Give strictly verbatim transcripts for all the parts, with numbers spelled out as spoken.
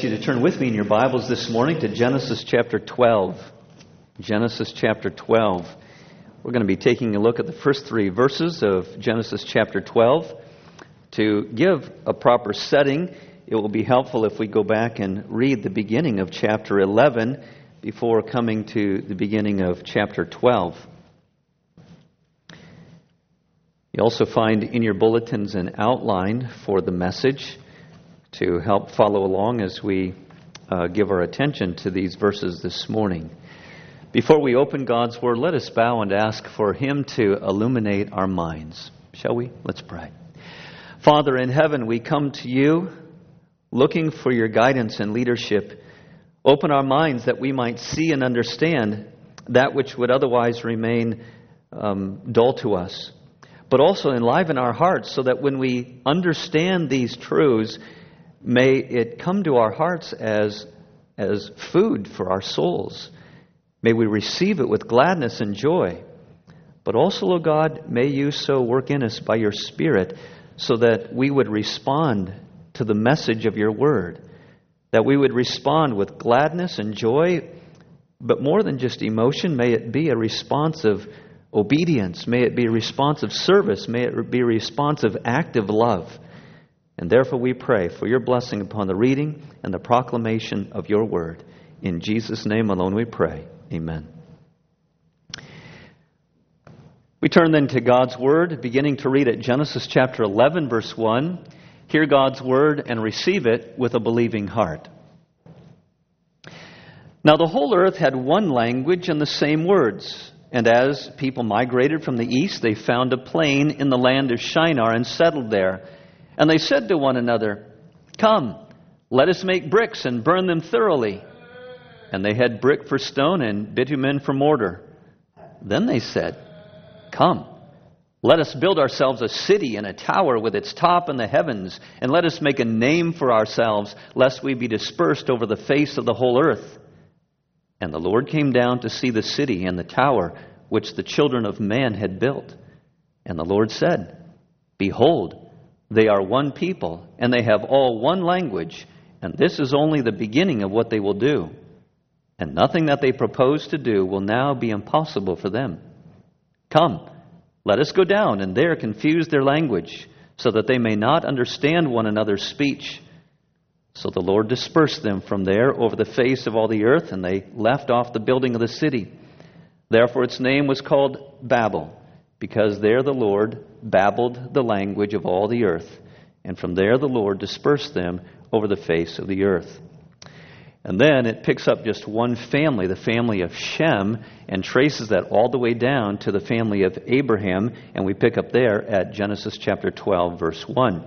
you to turn with me in your Bibles this morning to Genesis chapter twelve. Genesis chapter twelve. We're going to be taking a look at the first three verses of Genesis chapter twelve. To give a proper setting, it will be helpful if we go back and read the beginning of chapter eleven before coming to the beginning of chapter twelve. You also find in your bulletins an outline for the message to help follow along as we uh, give our attention to these verses this morning. Before we open God's Word, let us bow and ask for Him to illuminate our minds. Shall we? Let's pray. Father in heaven, we come to You looking for Your guidance and leadership. Open our minds that we might see and understand that which would otherwise remain um, dull to us. But also enliven our hearts so that when we understand these truths, may it come to our hearts as, as food for our souls. May we receive it with gladness and joy. But also, O God, may You so work in us by Your Spirit so that we would respond to the message of Your Word. That we would respond with gladness and joy, but more than just emotion, may it be a response of obedience. May it be a response of service. May it be a response of active love. And therefore we pray for Your blessing upon the reading and the proclamation of Your Word. In Jesus' name alone we pray. Amen. We turn then to God's Word, beginning to read at Genesis chapter eleven, verse one. Hear God's Word and receive it with a believing heart. Now the whole earth had one language and the same words. And as people migrated from the east, they found a plain in the land of Shinar and settled there. And they said to one another, "Come, let us make bricks and burn them thoroughly." And they had brick for stone and bitumen for mortar. Then they said, "Come, let us build ourselves a city and a tower with its top in the heavens, and let us make a name for ourselves, lest we be dispersed over the face of the whole earth." And the Lord came down to see the city and the tower which the children of man had built. And the Lord said, "Behold, they are one people, and they have all one language, and this is only the beginning of what they will do. And nothing that they propose to do will now be impossible for them. Come, let us go down and there confuse their language, so that they may not understand one another's speech." So the Lord dispersed them from there over the face of all the earth, and they left off the building of the city. Therefore its name was called Babel, because there the Lord babbled the language of all the earth, and from there the Lord dispersed them over the face of the earth. And then it picks up just one family, the family of Shem, and traces that all the way down to the family of Abraham, and we pick up there at Genesis chapter twelve, verse one.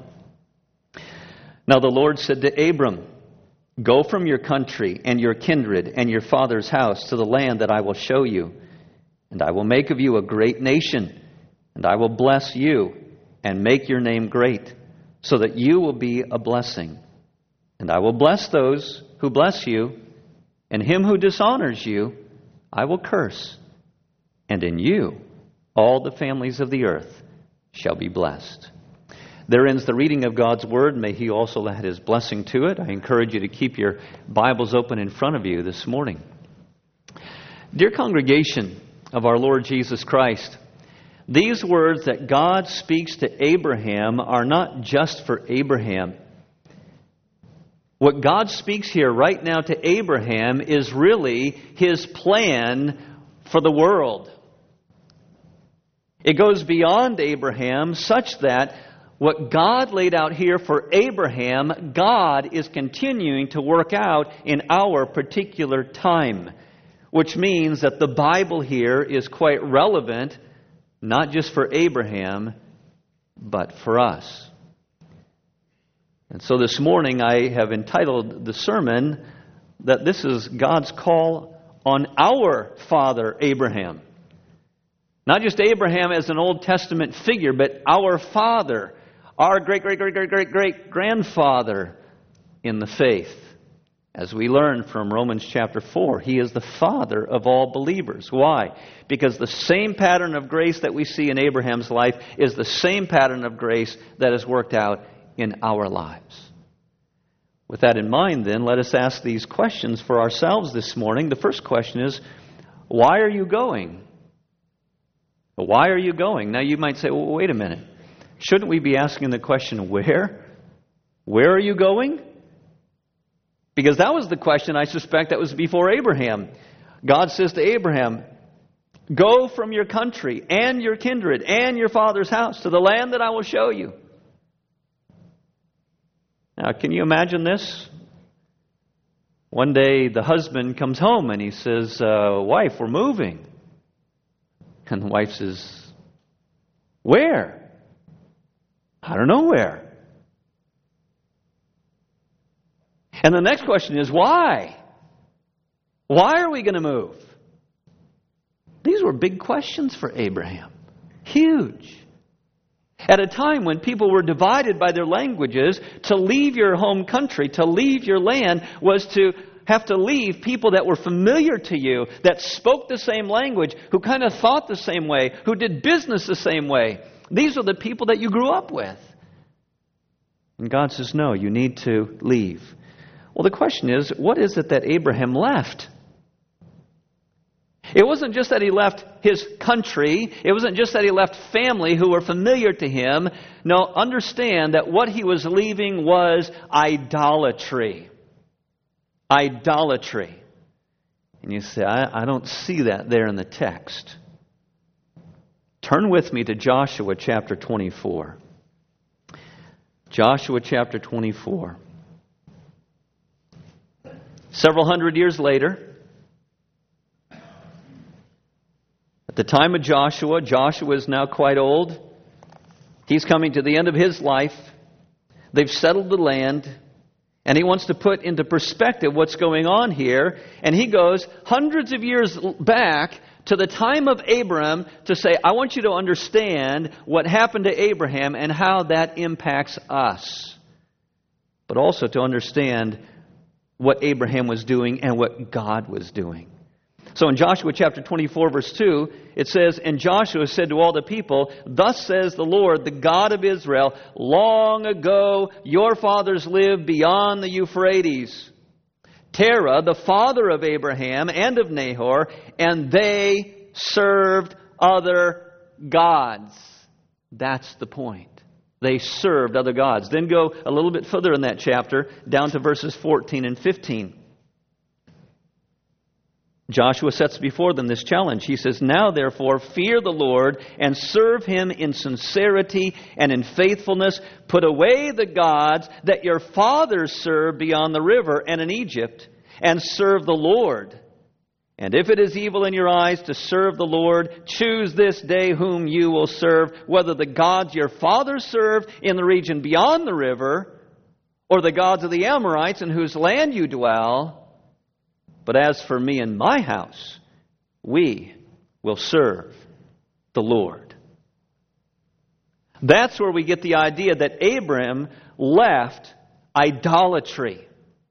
Now the Lord said to Abram, "Go from your country and your kindred and your father's house to the land that I will show you. And I will make of you a great nation, and I will bless you and make your name great, so that you will be a blessing. And I will bless those who bless you, and him who dishonors you I will curse. And in you all the families of the earth shall be blessed." There ends the reading of God's Word. May He also add His blessing to it. I encourage you to keep your Bibles open in front of you this morning. Dear congregation of our Lord Jesus Christ, these words that God speaks to Abraham are not just for Abraham. What God speaks here right now to Abraham is really His plan for the world. It goes beyond Abraham such that what God laid out here for Abraham, God is continuing to work out in our particular time. Which means that the Bible here is quite relevant, not just for Abraham, but for us. And so this morning I have entitled the sermon that this is God's call on our father Abraham. Not just Abraham as an Old Testament figure, but our father, our great, great, great, great, great, great grandfather in the faith. As we learn from Romans chapter four, He is the Father of all believers. Why? Because the same pattern of grace that we see in Abraham's life is the same pattern of grace that is worked out in our lives. With that in mind, then, let us ask these questions for ourselves this morning. The first question is, why are you going? Why are you going? Now you might say, well, wait a minute. Shouldn't we be asking the question, where? Where are you going? Because that was the question, I suspect, that was before Abraham. God says to Abraham, go from your country and your kindred and your father's house to the land that I will show you. Now, can you imagine this? One day the husband comes home and he says, uh, wife, we're moving. And the wife says, where? I don't know where. And the next question is, why? Why are we going to move? These were big questions for Abraham. Huge. At a time when people were divided by their languages, to leave your home country, to leave your land, was to have to leave people that were familiar to you, that spoke the same language, who kind of thought the same way, who did business the same way. These are the people that you grew up with. And God says, no, you need to leave. Well, the question is, what is it that Abraham left? It wasn't just that he left his country. It wasn't just that he left family who were familiar to him. No, understand that what he was leaving was idolatry. Idolatry. And you say, I, I don't see that there in the text. Turn with me to Joshua chapter twenty-four. Joshua chapter twenty-four. Several hundred years later, at the time of Joshua, Joshua is now quite old. He's coming to the end of his life. They've settled the land, and he wants to put into perspective what's going on here. And he goes hundreds of years back to the time of Abram to say, I want you to understand what happened to Abraham and how that impacts us. But also to understand what Abraham was doing and what God was doing. So in Joshua chapter twenty-four, verse two, it says, and Joshua said to all the people, thus says the Lord, the God of Israel, long ago your fathers lived beyond the Euphrates. Terah, the father of Abraham and of Nahor, and they served other gods. That's the point. They served other gods. Then go a little bit further in that chapter, down to verses fourteen and fifteen. Joshua sets before them this challenge. He says, now therefore fear the Lord and serve Him in sincerity and in faithfulness. Put away the gods that your fathers served beyond the river and in Egypt, and serve the Lord. And if it is evil in your eyes to serve the Lord, choose this day whom you will serve, whether the gods your fathers served in the region beyond the river, or the gods of the Amorites in whose land you dwell. But as for me and my house, we will serve the Lord. That's where we get the idea that Abram left idolatry.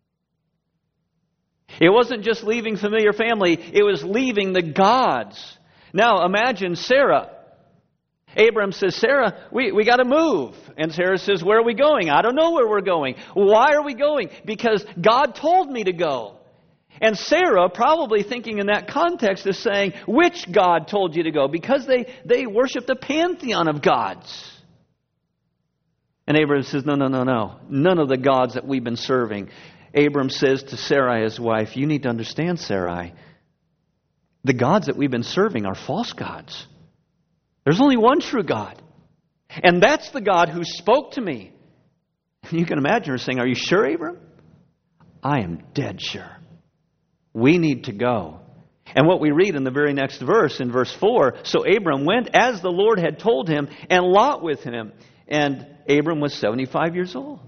It wasn't just leaving familiar family, it was leaving the gods. Now imagine Sarah. Abram says, Sarah, we, we got to move. And Sarah says, where are we going? I don't know where we're going. Why are we going? Because God told me to go. And Sarah, probably thinking in that context, is saying, which God told you to go? Because they, they worship the pantheon of gods. And Abram says, no, no, no, no. None of the gods that we've been serving. Abram says to Sarai, his wife, you need to understand, Sarai, the gods that we've been serving are false gods. There's only one true God. And that's the God who spoke to me. And you can imagine her saying, are you sure, Abram? I am dead sure. We need to go. And what we read in the very next verse, in verse four, so Abram went as the Lord had told him, and Lot with him. And Abram was seventy-five years old.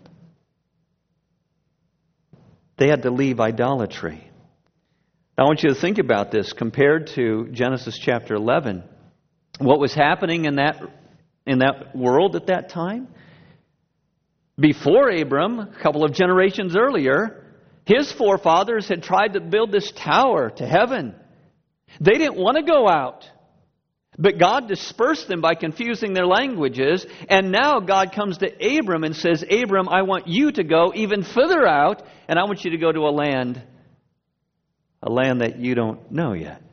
They had to leave idolatry. I want you to think about this compared to Genesis chapter eleven. What was happening in that, in that world at that time? Before Abram, a couple of generations earlier, his forefathers had tried to build this tower to heaven. They didn't want to go out. But God dispersed them by confusing their languages. And now God comes to Abram and says, Abram, I want you to go even further out, and I want you to go to a land, a land that you don't know yet.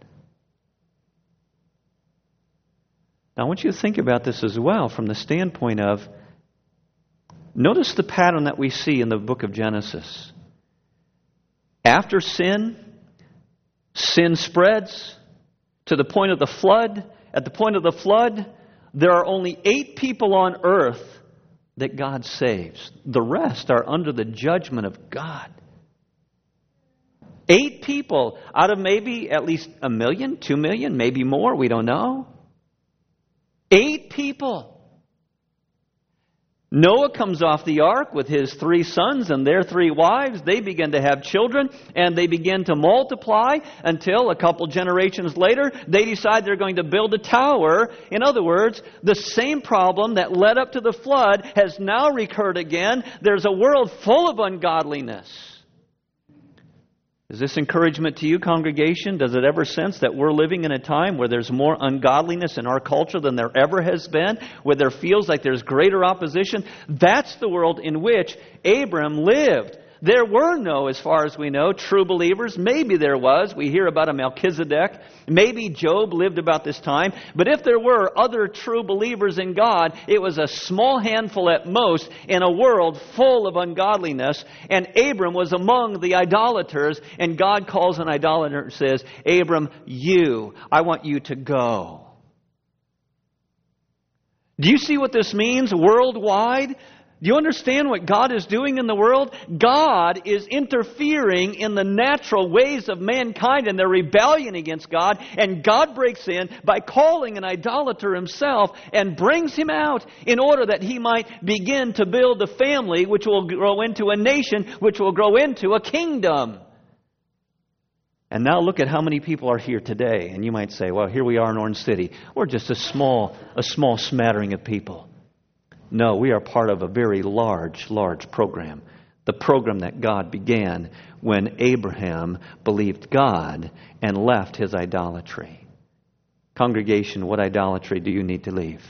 Now, I want you to think about this as well from the standpoint of, notice the pattern that we see in the book of Genesis. After sin, sin spreads to the point of the flood. At the point of the flood, there are only eight people on earth that God saves. The rest are under the judgment of God. Eight people out of maybe at least a million, two million, maybe more, we don't know. Eight people. Noah comes off the ark with his three sons and their three wives. They begin to have children, and they begin to multiply until a couple generations later, they decide they're going to build a tower. In other words, the same problem that led up to the flood has now recurred again. There's a world full of ungodliness. Is this encouragement to you, congregation? Does it ever sense that we're living in a time where there's more ungodliness in our culture than there ever has been? Where there feels like there's greater opposition? That's the world in which Abram lived. There were no, as far as we know, true believers. Maybe there was. We hear about a Melchizedek. Maybe Job lived about this time. But if there were other true believers in God, it was a small handful at most in a world full of ungodliness. And Abram was among the idolaters. And God calls an idolater and says, Abram, you, I want you to go. Do you see what this means worldwide? Do you understand what God is doing in the world? God is interfering in the natural ways of mankind and their rebellion against God. And God breaks in by calling an idolater himself and brings him out in order that he might begin to build a family which will grow into a nation, which will grow into a kingdom. And now look at how many people are here today. And you might say, well, here we are in Orange City. We're just a small, a small smattering of people. No, we are part of a very large, large program. The program that God began when Abraham believed God and left his idolatry. Congregation, what idolatry do you need to leave?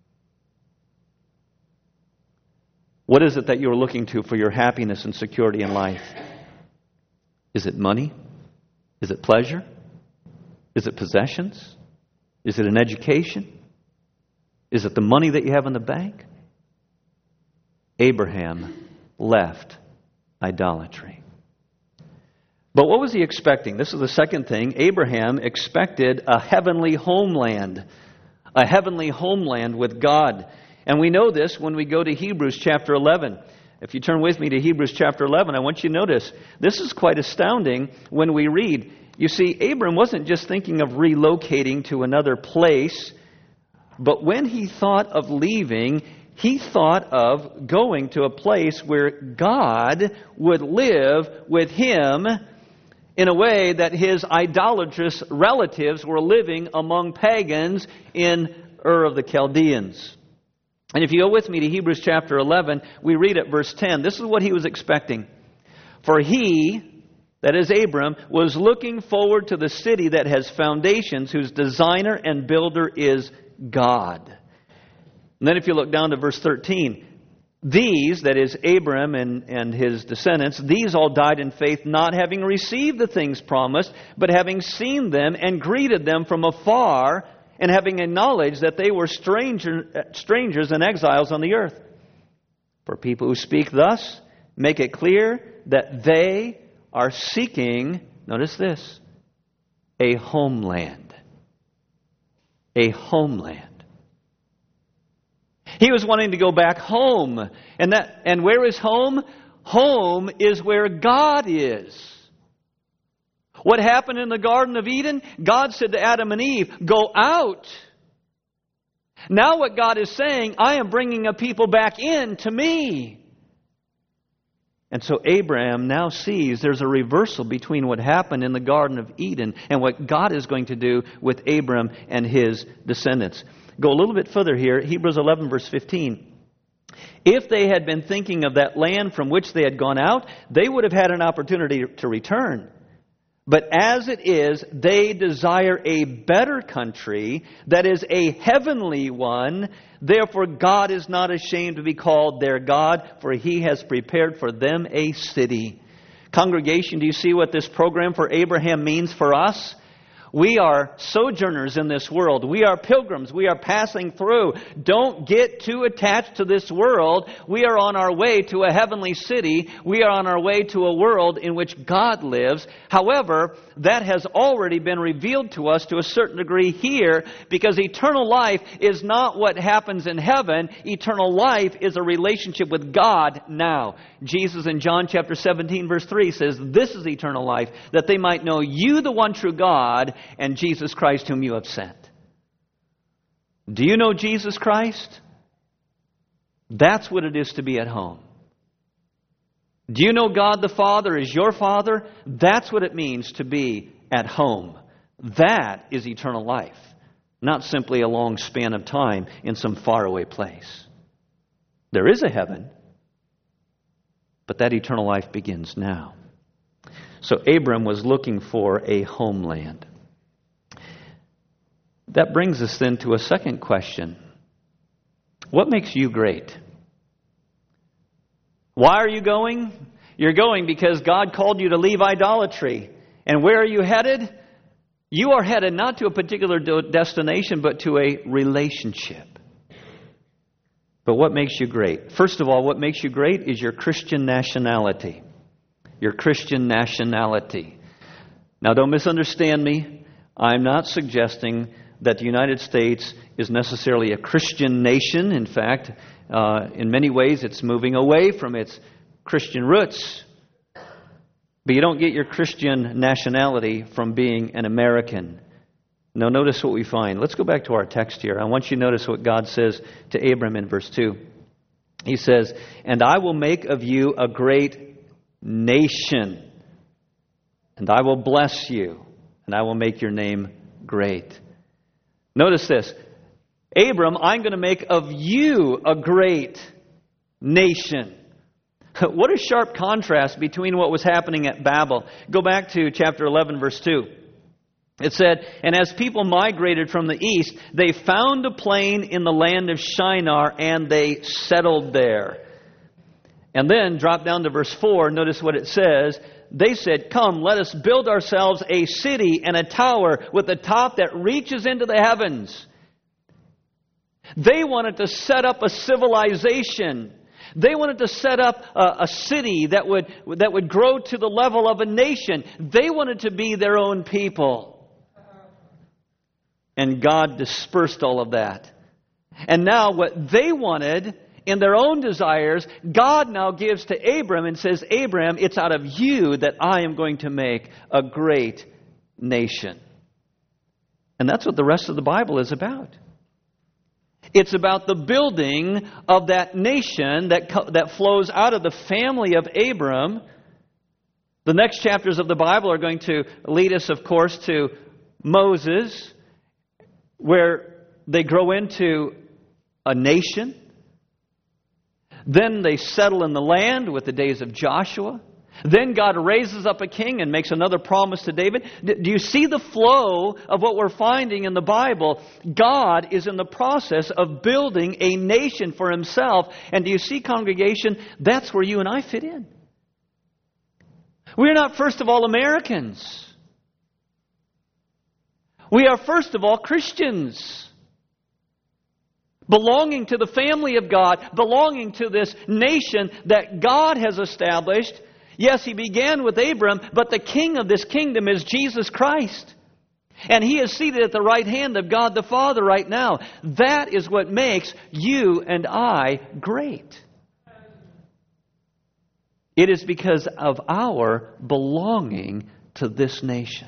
What is it that you're looking to for your happiness and security in life? Is it money? Is it pleasure? Is it possessions? Is it an education? Is it the money that you have in the bank? Abraham left idolatry. But what was he expecting? This is the second thing. Abraham expected a heavenly homeland. A heavenly homeland with God. And we know this when we go to Hebrews chapter eleven. If you turn with me to Hebrews chapter eleven, I want you to notice this is quite astounding when we read. You see, Abram wasn't just thinking of relocating to another place, but when he thought of leaving, he thought of going to a place where God would live with him in a way that his idolatrous relatives were living among pagans in Ur of the Chaldeans. And if you go with me to Hebrews chapter eleven, we read at verse ten. This is what he was expecting. For he, that is Abram, was looking forward to the city that has foundations, whose designer and builder is God. And then if you look down to verse thirteen, these, that is Abram and, and his descendants, these all died in faith, not having received the things promised, but having seen them and greeted them from afar, and having acknowledged that they were stranger, strangers and exiles on the earth. For people who speak thus make it clear that they are seeking, notice this, a homeland. A homeland. He was wanting to go back home. And that and where is home? Home is where God is. What happened in the Garden of Eden? God said to Adam and Eve, go out. Now what God is saying, I am bringing a people back in to me. And so Abraham now sees there's a reversal between what happened in the Garden of Eden and what God is going to do with Abram and his descendants. Go a little bit further here, Hebrews eleven verse fifteen. If they had been thinking of that land from which they had gone out, they would have had an opportunity to return. But as it is, they desire a better country, that is a heavenly one. Therefore God is not ashamed to be called their God, for He has prepared for them a city. Congregation, do you see what this program for Abraham means for us? We are sojourners in this world. We are pilgrims. We are passing through. Don't get too attached to this world. We are on our way to a heavenly city. We are on our way to a world in which God lives. However, that has already been revealed to us to a certain degree here, because eternal life is not what happens in heaven. Eternal life is a relationship with God now. Jesus in John chapter seventeen verse three says, "This is eternal life, that they might know you, the one true God, and Jesus Christ whom you have sent." Do you know Jesus Christ? That's what it is to be at home. Do you know God the Father is your Father? That's what it means to be at home. That is eternal life, not simply a long span of time in some faraway place. There is a heaven, but that eternal life begins now. So Abram was looking for a homeland. That brings us then to a second question. What makes you great? Why are you going? You're going because God called you to leave idolatry. And where are you headed? You are headed not to a particular destination, but to a relationship. But what makes you great? First of all, what makes you great is your Christian nationality. Your Christian nationality. Now, don't misunderstand me. I'm not suggesting that the United States is necessarily a Christian nation. In fact, uh, in many ways, it's moving away from its Christian roots. But you don't get your Christian nationality from being an American. Now, notice what we find. Let's go back to our text here. I want you to notice what God says to Abram in verse two. He says, "And I will make of you a great nation, and I will bless you, and I will make your name great." Notice this. Abram, I'm going to make of you a great nation. What a sharp contrast between what was happening at Babel. Go back to chapter eleven, verse two. It said, "And as people migrated from the east, they found a plain in the land of Shinar, and they settled there." And then, drop down to verse four, notice what it says. They said, "Come, let us build ourselves a city and a tower with a top that reaches into the heavens." They wanted to set up a civilization. They wanted to set up a, a city that would, that would grow to the level of a nation. They wanted to be their own people. And God dispersed all of that. And now what they wanted in their own desires, God now gives to Abram and says, "Abram, it's out of you that I am going to make a great nation." And that's what the rest of the Bible is about. It's about the building of that nation that, that flows out of the family of Abram. The next chapters of the Bible are going to lead us, of course, to Moses, where they grow into a nation. Then they settle in the land with the days of Joshua. Then God raises up a king and makes another promise to David. Do you see the flow of what we're finding in the Bible? God is in the process of building a nation for Himself. And do you see, congregation, that's where you and I fit in. We're not, first of all, Americans. We are, first of all, Christians. Belonging to the family of God, belonging to this nation that God has established. Yes, He began with Abram, but the king of this kingdom is Jesus Christ. And He is seated at the right hand of God the Father right now. That is what makes you and I great. It is because of our belonging to this nation.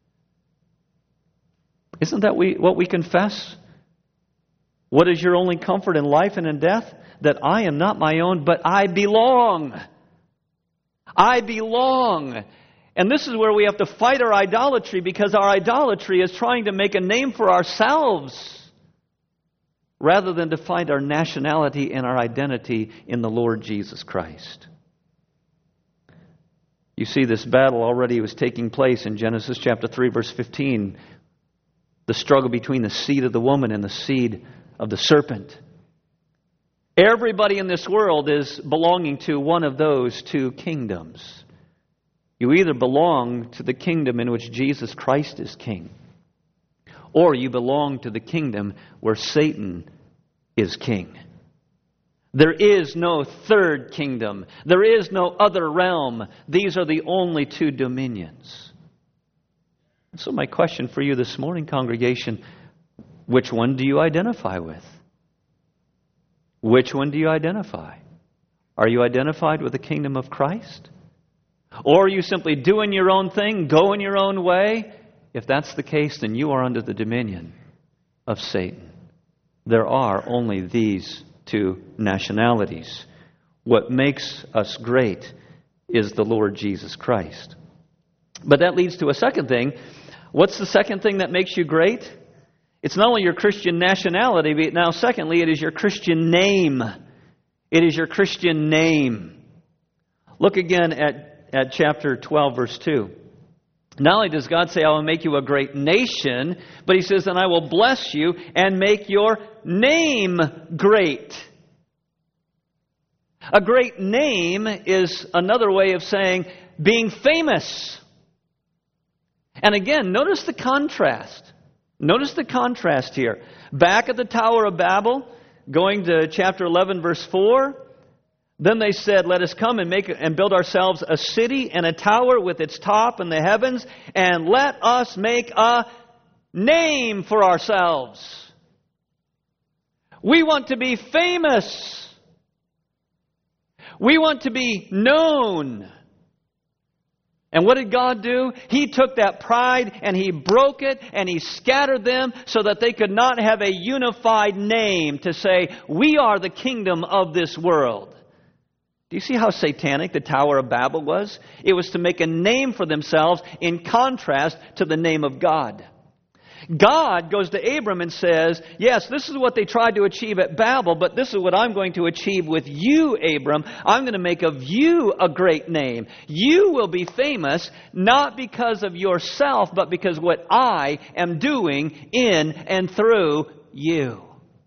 Isn't that we, what we confess? What is your only comfort in life and in death? That I am not my own, but I belong. I belong. And this is where we have to fight our idolatry, because our idolatry is trying to make a name for ourselves rather than to find our nationality and our identity in the Lord Jesus Christ. You see, this battle already was taking place in Genesis chapter three, verse fifteen. The struggle between the seed of the woman and the seed of the serpent. Everybody in this world is belonging to one of those two kingdoms. You either belong to the kingdom in which Jesus Christ is king, or you belong to the kingdom where Satan is king. There is no third kingdom. There is no other realm. These are the only two dominions. So my question for you this morning, congregation, which one do you identify with? Which one do you identify? Are you identified with the kingdom of Christ? Or are you simply doing your own thing, going your own way? If that's the case, then you are under the dominion of Satan. There are only these two nationalities. What makes us great is the Lord Jesus Christ. But that leads to a second thing. What's the second thing that makes you great? It's not only your Christian nationality, but now secondly, it is your Christian name. It is your Christian name. Look again at, at chapter twelve, verse two. Not only does God say, I will make you a great nation, but He says, and I will bless you and make your name great. A great name is another way of saying being famous. And again, notice the contrast. Notice the contrast here. Back at the Tower of Babel, going to chapter eleven, verse four, then they said, let us come and make and build ourselves a city and a tower with its top in the heavens, and let us make a name for ourselves. We want to be famous. We want to be known. And what did God do? He took that pride and He broke it and He scattered them so that they could not have a unified name to say, we are the kingdom of this world. Do you see how satanic the Tower of Babel was? It was to make a name for themselves in contrast to the name of God. God goes to Abram and says, yes, this is what they tried to achieve at Babel, but this is what I'm going to achieve with you, Abram. I'm going to make of you a great name. You will be famous, not because of yourself, but because what I am doing in and through you.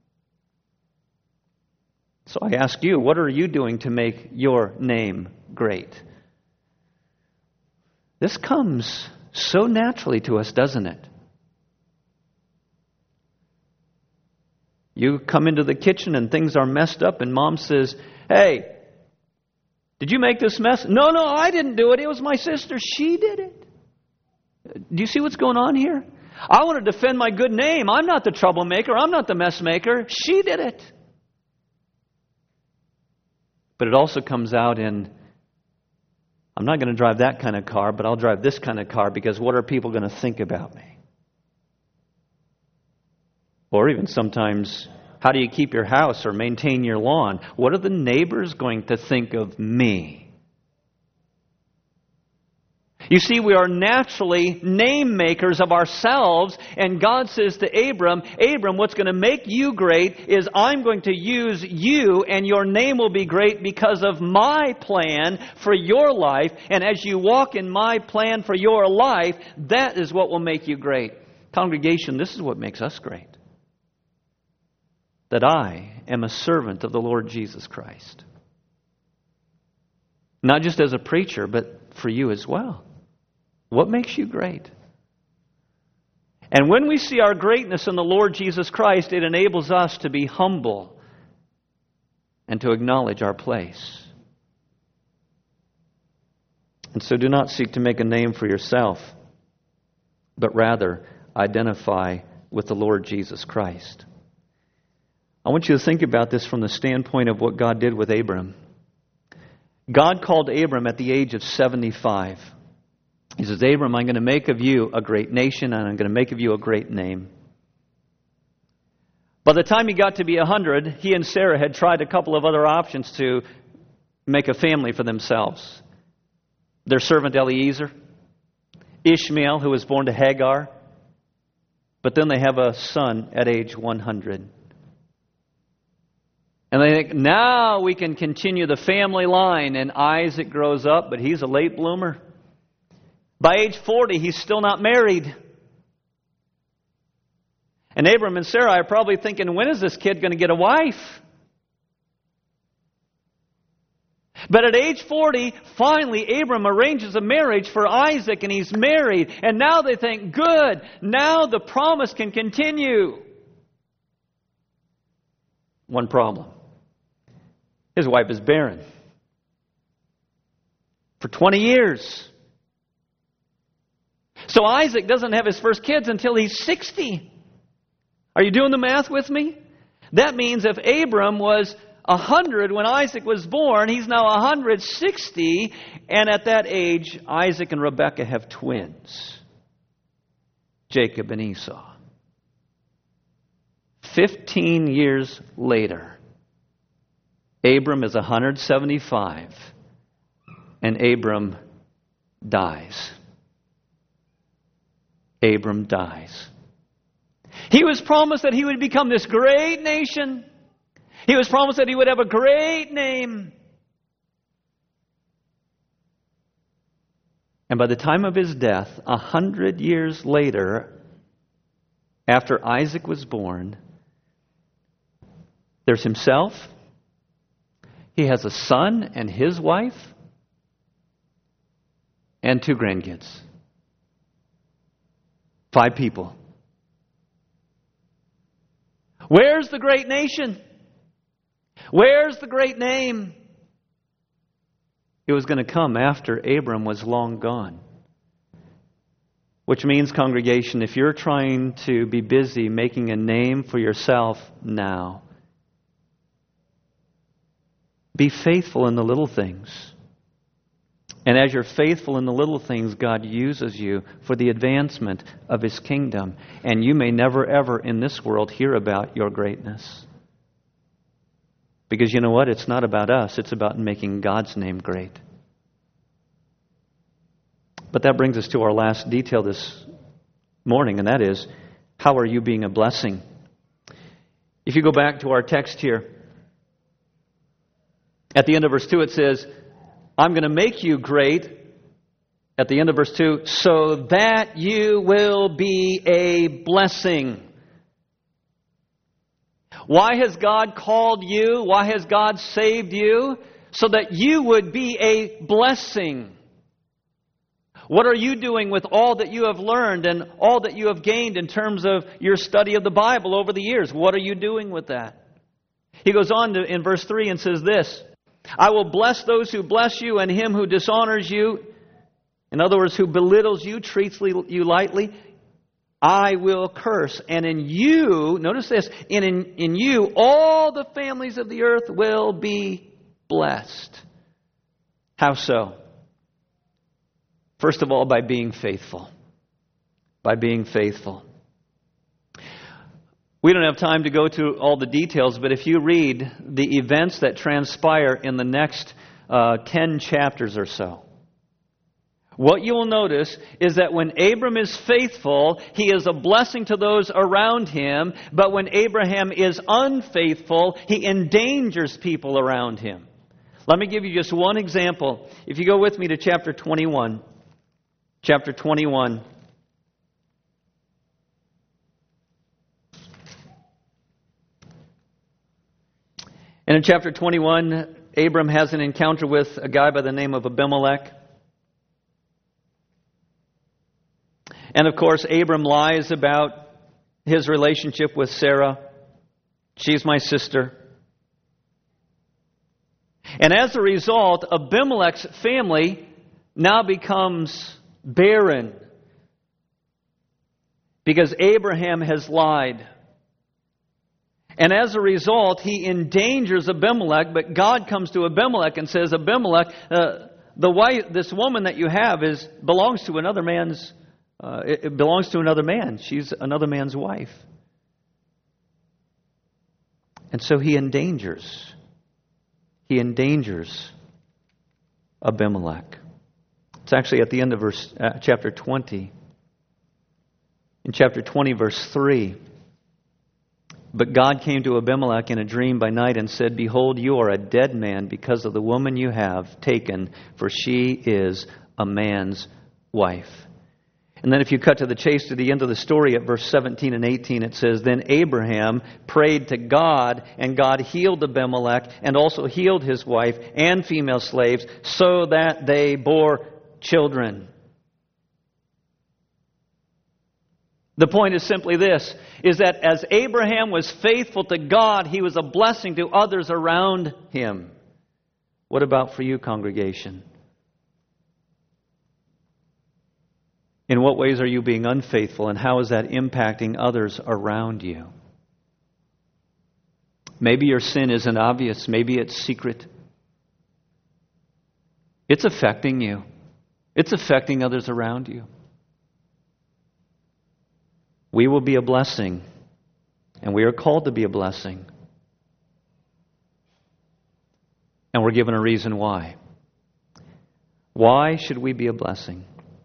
So I ask you, what are you doing to make your name great? This comes so naturally to us, doesn't it? You come into the kitchen and things are messed up and Mom says, hey, did you make this mess? No, no, I didn't do it. It was my sister. She did it. Do you see what's going on here? I want to defend my good name. I'm not the troublemaker. I'm not the mess maker. She did it. But it also comes out in, I'm not going to drive that kind of car, but I'll drive this kind of car because what are people going to think about me? Or even sometimes, how do you keep your house or maintain your lawn? What are the neighbors going to think of me? You see, we are naturally name makers of ourselves, and God says to Abram, Abram, what's going to make you great is I'm going to use you, and your name will be great because of my plan for your life. And as you walk in my plan for your life, that is what will make you great. Congregation, this is what makes us great. That I am a servant of the Lord Jesus Christ. Not just as a preacher, but for you as well. What makes you great? And when we see our greatness in the Lord Jesus Christ, it enables us to be humble and to acknowledge our place. And so do not seek to make a name for yourself, but rather identify with the Lord Jesus Christ. I want you to think about this from the standpoint of what God did with Abram. God called Abram at the age of seventy-five. He says, Abram, I'm going to make of you a great nation, and I'm going to make of you a great name. By the time he got to be one hundred, he and Sarah had tried a couple of other options to make a family for themselves. Their servant Eliezer, Ishmael, who was born to Hagar, but then they have a son at age one hundred. And they think, now we can continue the family line. And Isaac grows up, but he's a late bloomer. By age forty, he's still not married. And Abram and Sarah are probably thinking, when is this kid going to get a wife? But at age forty, finally, Abram arranges a marriage for Isaac, and he's married. And now they think, good, now the promise can continue. One problem. His wife is barren. For twenty years. So Isaac doesn't have his first kids until he's sixty. Are you doing the math with me? That means if Abram was one hundred when Isaac was born, he's now one hundred sixty, and at that age, Isaac and Rebekah have twins, Jacob and Esau. Fifteen years later, Abram is one hundred seventy-five, and Abram dies. Abram dies. He was promised that he would become this great nation. He was promised that he would have a great name. And by the time of his death, a hundred years later, after Isaac was born, there's himself. He has a son and his wife and two grandkids. Five people. Where's the great nation? Where's the great name? It was going to come after Abram was long gone. Which means, congregation, if you're trying to be busy making a name for yourself now, be faithful in the little things. And as you're faithful in the little things, God uses you for the advancement of His kingdom. And you may never ever in this world hear about your greatness. Because you know what? It's not about us. It's about making God's name great. But that brings us to our last detail this morning, and that is, how are you being a blessing? If you go back to our text here, at the end of verse two it says, I'm going to make you great, at the end of verse two, so that you will be a blessing. Why has God called you? Why has God saved you? So that you would be a blessing. What are you doing with all that you have learned and all that you have gained in terms of your study of the Bible over the years? What are you doing with that? He goes on to, in verse three and says this, I will bless those who bless you, and him who dishonors you, in other words, who belittles you, treats you lightly, I will curse. And in you, notice this, and in, in you all the families of the earth will be blessed. How so? First of all, by being faithful. By being faithful. We don't have time to go through all the details, but if you read the events that transpire in the next uh, ten chapters or so, what you will notice is that when Abram is faithful, he is a blessing to those around him, but when Abraham is unfaithful, he endangers people around him. Let me give you just one example. If you go with me to chapter twenty-one. Chapter twenty-one. And in chapter twenty-one, Abram has an encounter with a guy by the name of Abimelech. And of course, Abram lies about his relationship with Sarah. She's my sister. And as a result, Abimelech's family now becomes barren because Abraham has lied. And as a result, he endangers Abimelech, but God comes to Abimelech and says, Abimelech, uh, the wife, this woman that you have is belongs to another man's, uh, it, it belongs to another man. She's another man's wife. And so he endangers, he endangers Abimelech. It's actually at the end of verse uh, chapter twenty. In chapter twenty, verse three, But God came to Abimelech in a dream by night and said, Behold, you are a dead man because of the woman you have taken, for she is a man's wife. And then if you cut to the chase to the end of the story at verse seventeen and eighteen, it says, Then Abraham prayed to God, and God healed Abimelech and also healed his wife and female slaves so that they bore children. The point is simply this, is that as Abraham was faithful to God, he was a blessing to others around him. What about for you, congregation? In what ways are you being unfaithful, and how is that impacting others around you? Maybe your sin isn't obvious. Maybe it's secret. It's affecting you. It's affecting others around you. We will be a blessing, and we are called to be a blessing. And we're given a reason why. Why should we be a blessing?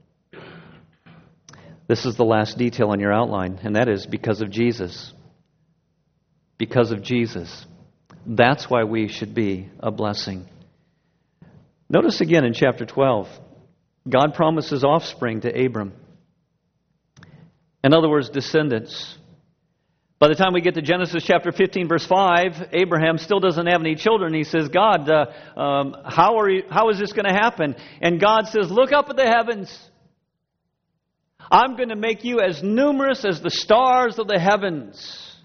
This is the last detail on your outline, and that is because of Jesus. Because of Jesus. That's why we should be a blessing. Notice again in chapter twelve, God promises offspring to Abram. In other words, descendants. By the time we get to Genesis chapter fifteen, verse five, Abraham still doesn't have any children. He says, God, uh, um, how are you, how is this going to happen? And God says, look up at the heavens. I'm going to make you as numerous as the stars of the heavens.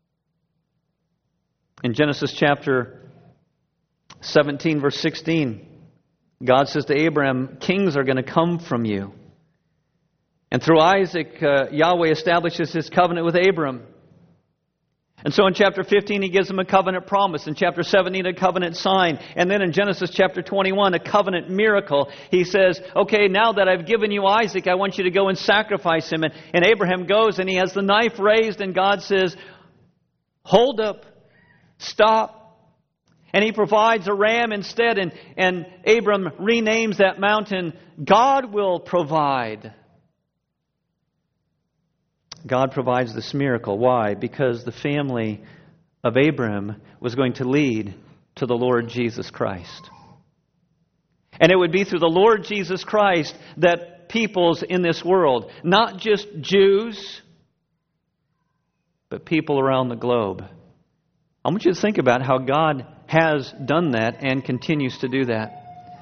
In Genesis chapter seventeen, verse sixteen, God says to Abraham, kings are going to come from you. And through Isaac, uh, Yahweh establishes His covenant with Abram. And so in chapter fifteen, He gives him a covenant promise. In chapter seventeen, a covenant sign. And then in Genesis chapter twenty-one, a covenant miracle. He says, okay, now that I've given you Isaac, I want you to go and sacrifice him. And, and Abraham goes and he has the knife raised, and God says, hold up, stop. And He provides a ram instead. And, and Abram renames that mountain, God will provide. God provides this miracle. Why? Because the family of Abraham was going to lead to the Lord Jesus Christ. And it would be through the Lord Jesus Christ that peoples in this world, not just Jews, but people around the globe. I want you to think about how God has done that and continues to do that.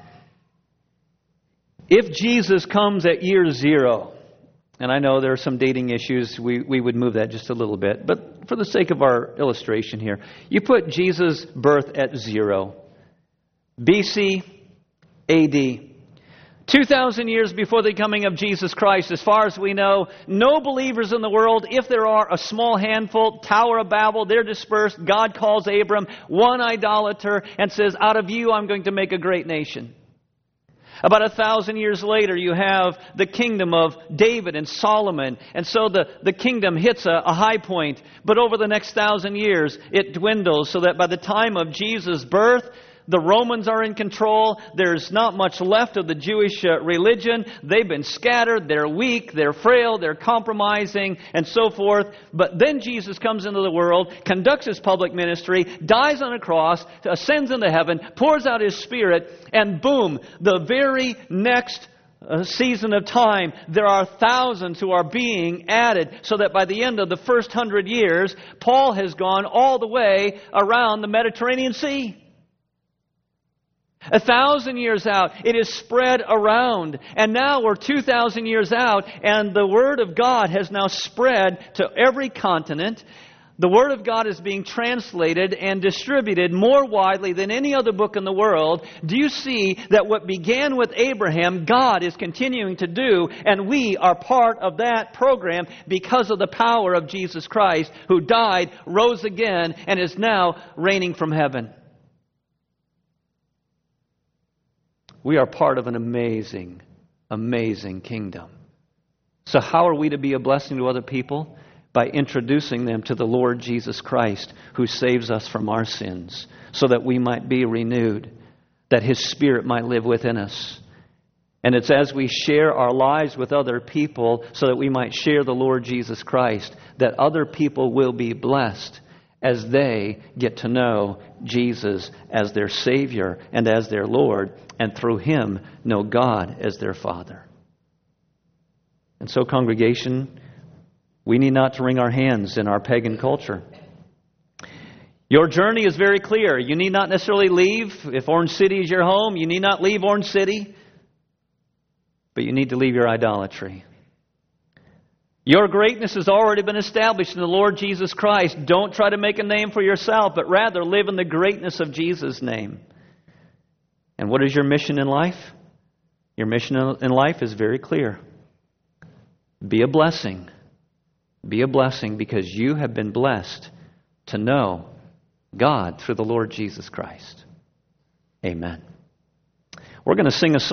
If Jesus comes at year zero, and I know there are some dating issues, we, we would move that just a little bit. But for the sake of our illustration here, you put Jesus' birth at zero. B C, A D. two thousand years before the coming of Jesus Christ, as far as we know, no believers in the world. If there are a small handful, Tower of Babel, they're dispersed. God calls Abram, one idolater, and says, out of you I'm going to make a great nation. About a thousand years later, you have the kingdom of David and Solomon. And so the, the kingdom hits a, a high point. But over the next thousand years, it dwindles so that by the time of Jesus' birth, the Romans are in control. There's not much left of the Jewish uh, religion. They've been scattered. They're weak. They're frail. They're compromising and so forth. But then Jesus comes into the world, conducts His public ministry, dies on a cross, ascends into heaven, pours out His Spirit, and boom, the very next uh, season of time, there are thousands who are being added so that by the end of the first hundred years, Paul has gone all the way around the Mediterranean Sea. A thousand years out, it is spread around. And now we're two thousand years out, and the Word of God has now spread to every continent. The Word of God is being translated and distributed more widely than any other book in the world. Do you see that what began with Abraham, God is continuing to do, and we are part of that program because of the power of Jesus Christ, who died, rose again, and is now reigning from heaven. We are part of an amazing, amazing kingdom. So how are we to be a blessing to other people? By introducing them to the Lord Jesus Christ, who saves us from our sins, so that we might be renewed, that His Spirit might live within us. And it's as we share our lives with other people, so that we might share the Lord Jesus Christ, that other people will be blessed as they get to know Jesus as their Savior and as their Lord, and through Him know God as their Father. And so, congregation, we need not to wring our hands in our pagan culture. Your journey is very clear. You need not necessarily leave. If Orange City is your home, you need not leave Orange City. But you need to leave your idolatry. Your greatness has already been established in the Lord Jesus Christ. Don't try to make a name for yourself, but rather live in the greatness of Jesus' name. And what is your mission in life? Your mission in life is very clear. Be a blessing. Be a blessing because you have been blessed to know God through the Lord Jesus Christ. Amen. We're going to sing a song.